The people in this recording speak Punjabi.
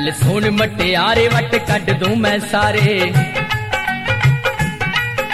गल सुन मटियारे वट कट दूं मैं सारे।